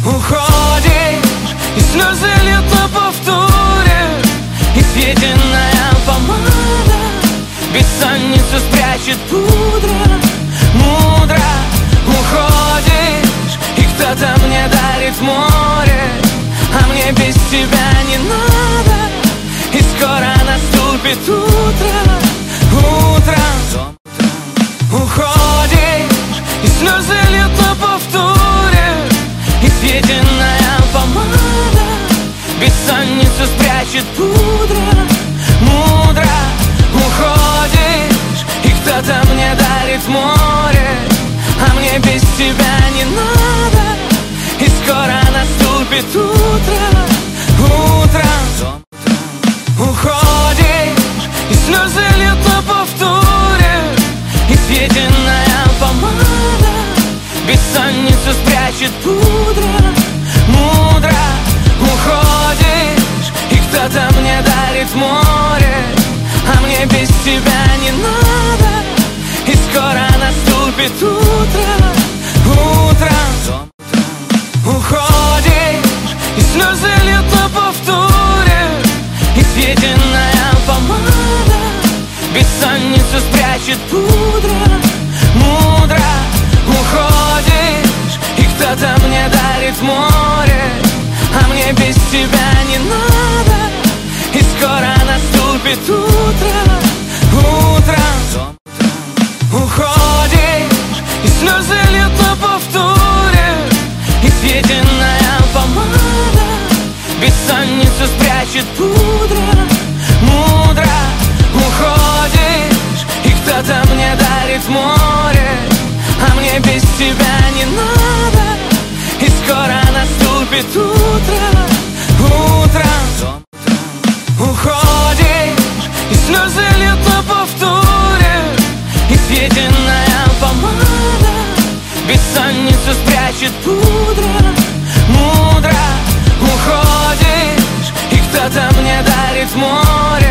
Уходишь, и слезы льют на повторе, и съеденная помада бессонницу спрячет пудра. Мудро уходишь, и кто-то мне дарит море, а мне без тебя не надо. И скоро наступит утро. Утром уходишь, и слезы льют на повторе, и съеденная помада бессонницу спрячет пудра. Мудро уходишь, и кто-то мне дарит море, а мне без тебя не надо. И скоро наступит утро. Утром уходишь, и слезы льют на повторе, и съеденная помада бессонницу спрячет пудра. Мудро уходишь, и кто-то мне дарит море, а мне без тебя не надо. И скоро наступит утро. Утром уходишь, и слезы льют на повторе, и съеденная помада бессонницу спрячет пудра. Мудро уходишь, и кто-то мне дарит море, а мне без тебя не надо. И скоро наступит утро. Утром уходишь, и слезы льют на повторе, и съеденная помада бессонницу спрячет пудра. Мудро уходишь, и кто-то мне дарит море, а мне без тебя не надо. И скоро наступит утро. Утром уходишь, и слезы льют на повторе, и съеденная помада бессонницу спрячет пудра. Мудро уходишь, и кто-то мне дарит море,